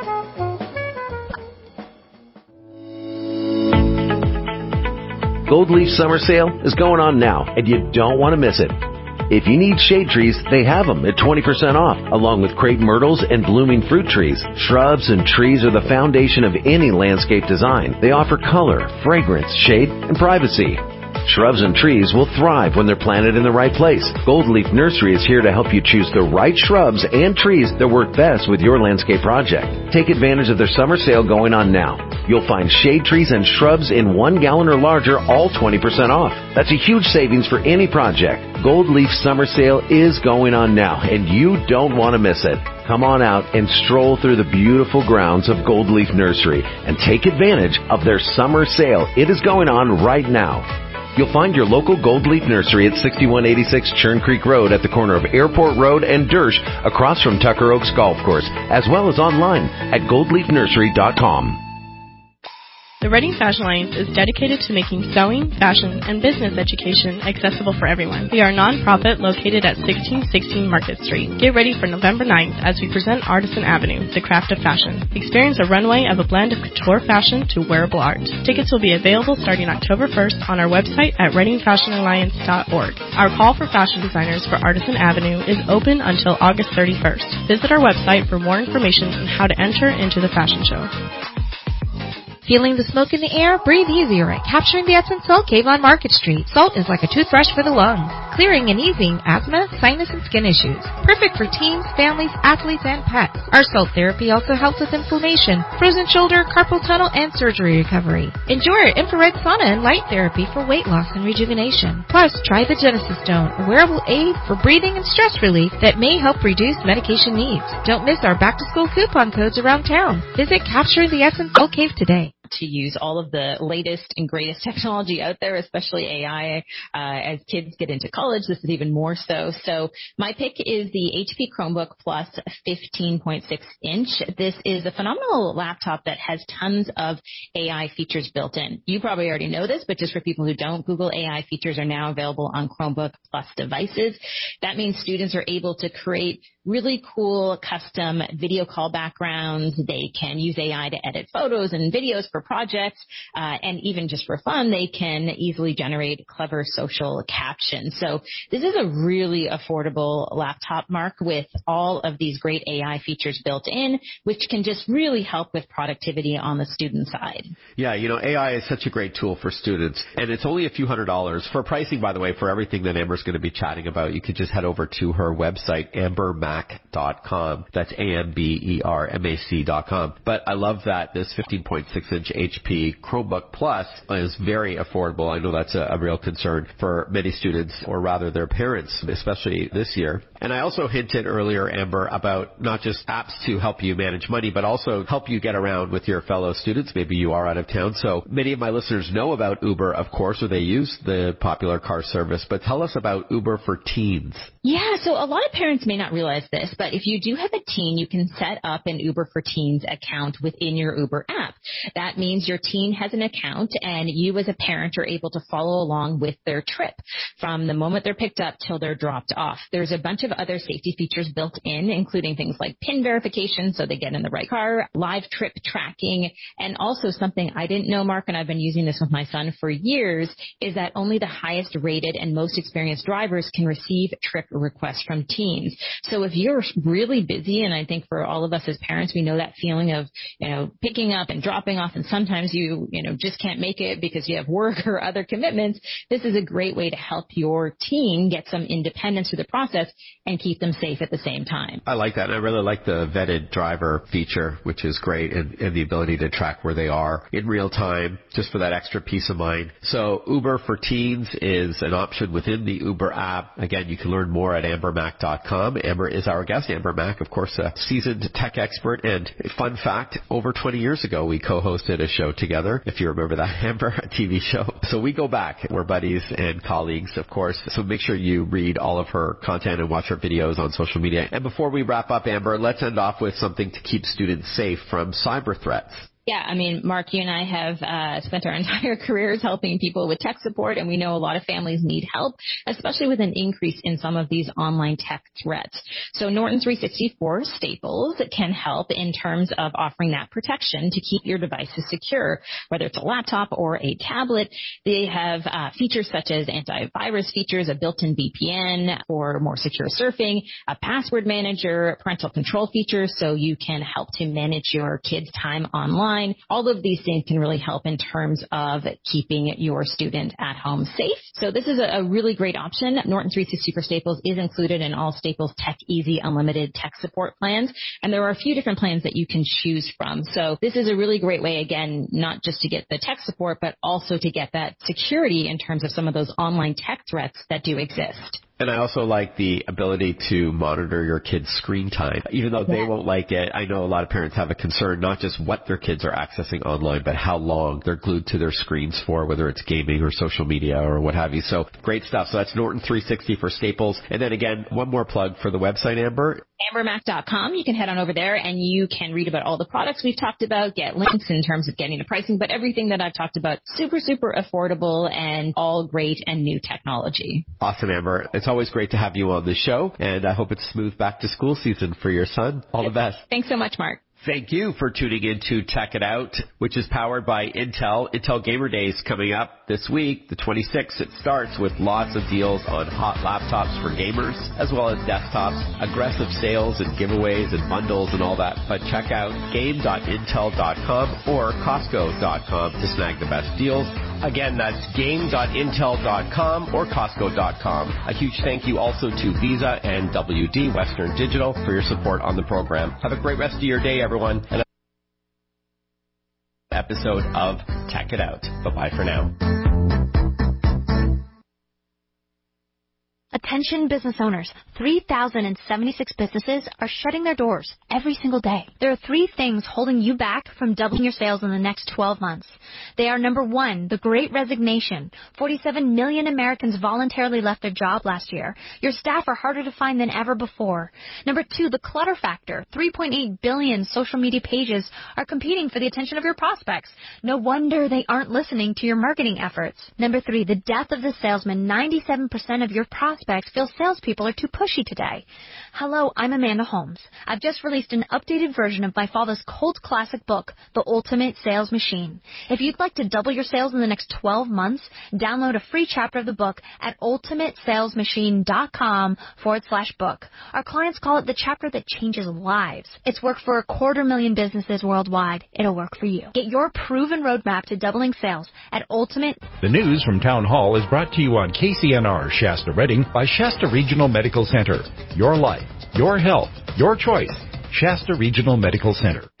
Gold Leaf Summer Sale is going on now, and you don't want to miss it. If you need shade trees, they have them at 20% off, along with crepe myrtles and blooming fruit trees. Shrubs and trees are the foundation of any landscape design. They offer color, fragrance, shade, and privacy. Shrubs and trees will thrive when they're planted in the right place. Gold Leaf Nursery is here to help you choose the right shrubs and trees that work best with your landscape project. Take advantage of their summer sale going on now. You'll find shade trees and shrubs in 1 gallon or larger, all 20% off. That's a huge savings for any project. Gold Leaf Summer Sale is going on now, and you don't want to miss it. Come on out and stroll through the beautiful grounds of Gold Leaf Nursery and take advantage of their summer sale. It is going on right now. You'll find your local Gold Leaf Nursery at 6186 Churn Creek Road at the corner of Airport Road and Dersch, across from Tucker Oaks Golf Course, as well as online at goldleafnursery.com. The Reading Fashion Alliance is dedicated to making sewing, fashion, and business education accessible for everyone. We are a nonprofit located at 1616 Market Street. Get ready for November 9th as we present Artisan Avenue, the craft of fashion. Experience a runway of a blend of couture fashion to wearable art. Tickets will be available starting October 1st on our website at readingfashionalliance.org. Our call for fashion designers for Artisan Avenue is open until August 31st. Visit our website for more information on how to enter into the fashion show. Feeling the smoke in the air? Breathe easier at Capturing the Essence Salt Cave on Market Street. Salt is like a toothbrush for the lungs, clearing and easing asthma, sinus, and skin issues. Perfect for teens, families, athletes, and pets. Our salt therapy also helps with inflammation, frozen shoulder, carpal tunnel, and surgery recovery. Enjoy our infrared sauna and light therapy for weight loss and rejuvenation. Plus, try the Genesis Stone, a wearable aid for breathing and stress relief that may help reduce medication needs. Don't miss our back-to-school coupon codes around town. Visit Capturing the Essence Salt Cave today. To use all of the latest and greatest technology out there, especially AI. As kids get into college, this is even more so. So my pick is the HP Chromebook Plus 15.6 inch. This is a phenomenal laptop that has tons of AI features built in. You probably already know this, but just for people who don't, Google AI features are now available on Chromebook Plus devices. That means students are able to create really cool custom video call backgrounds. They can use AI to edit photos and videos for projects, and even just for fun, they can easily generate clever social captions. So this is a really affordable laptop, Mark, with all of these great AI features built in, which can just really help with productivity on the student side. Yeah, AI is such a great tool for students, and it's only a few $100s. For pricing, by the way, for everything that Amber's going to be chatting about, you could just head over to her website, ambermac.com. That's AMBERMAC.com. But I love that this 15.6-inch HP Chromebook Plus is very affordable. I know that's a real concern for many students, or rather their parents, especially this year. And I also hinted earlier, Amber, about not just apps to help you manage money, but also help you get around with your fellow students. Maybe you are out of town. So many of my listeners know about Uber, of course, or they use the popular car service. But tell us about Uber for Teens. Yeah, so a lot of parents may not realize this, but if you do have a teen, you can set up an Uber for Teens account within your Uber app. That means your teen has an account, and you as a parent are able to follow along with their trip from the moment they're picked up till they're dropped off. There's a bunch of other safety features built in, including things like PIN verification so they get in the right car, live trip tracking, and also something I didn't know, Mark, and I've been using this with my son for years, is that only the highest rated and most experienced drivers can receive trip requests from teens. So if you're really busy, and I think for all of us as parents, we know that feeling of, picking up and dropping off, and sometimes you just can't make it because you have work or other commitments, this is a great way to help your teen get some independence through the process and keep them safe at the same time. I like that. And I really like the vetted driver feature, which is great, and the ability to track where they are in real time, just for that extra peace of mind. So Uber for Teens is an option within the Uber app. Again, you can learn more at ambermac.com. Amber is our guest. Amber Mac, of course, a seasoned tech expert. And fun fact, over 20 years ago, we co-hosted a show together, if you remember that, Amber, a TV show. So we go back. We're buddies and colleagues, of course. So make sure you read all of her content and watch her videos on social media. And before we wrap up, Amber, let's end off with something to keep students safe from cyber threats. Yeah, I mean, Mark, you and I have spent our entire careers helping people with tech support, and we know a lot of families need help, especially with an increase in some of these online tech threats. So Norton 364 Staples can help in terms of offering that protection to keep your devices secure, whether it's a laptop or a tablet. They have features such as antivirus features, a built-in VPN for more secure surfing, a password manager, parental control features, so you can help to manage your kids' time online. All of these things can really help in terms of keeping your student at home safe. So this is a really great option. Norton 364 Staples is included in all Staples Tech Easy Unlimited tech support plans, and there are a few different plans that you can choose from. So this is a really great way, again, not just to get the tech support, but also to get that security in terms of some of those online tech threats that do exist. And I also like the ability to monitor your kids' screen time. Even though they won't like it, I know a lot of parents have a concern, not just what their kids are accessing online, but how long they're glued to their screens for, whether it's gaming or social media or what have you. So great stuff. So that's Norton 360 for Staples. And then again, one more plug for the website, Amber. ambermac.com. You can head on over there and you can read about all the products we've talked about, get links in terms of getting the pricing, but everything that I've talked about, super, super affordable and all great and new technology. Awesome, Amber. It's always great to have you on the show, and I hope it's smooth back to school season for your son. All the best. Thanks so much, Mark. Thank you for tuning in to Tech It Out, which is powered by Intel. Intel Gamer Days coming up this week, the 26th. It starts with lots of deals on hot laptops for gamers, as well as desktops, aggressive sales and giveaways and bundles and all that. But check out game.intel.com or Costco.com to snag the best deals. Again, that's game.intel.com or Costco.com. A huge thank you also to Visa and WD, Western Digital, for your support on the program. Have a great rest of your day, everyone. And episode of Tech It Out. Bye-bye for now. Attention business owners, 3,076 businesses are shutting their doors every single day. There are 3 things holding you back from doubling your sales in the next 12 months. They are number 1, the Great Resignation. 47 million Americans voluntarily left their job last year. Your staff are harder to find than ever before. Number 2, the clutter factor. 3.8 billion social media pages are competing for the attention of your prospects. No wonder they aren't listening to your marketing efforts. Number 3, the death of the salesman. 97% of your prospects feel salespeople are too pushy today. Hello, I'm Amanda Holmes. I've just released an updated version of my father's cult classic book, The Ultimate Sales Machine. If you'd like to double your sales in the next 12 months, download a free chapter of the book at ultimatesalesmachine.com/book. Our clients call it the chapter that changes lives. It's worked for 250,000 businesses worldwide. It'll work for you. Get your proven roadmap to doubling sales at Ultimate. The news from Town Hall is brought to you on KCNR Shasta Redding by Shasta Regional Medical Center. Your life, your health, your choice. Shasta Regional Medical Center.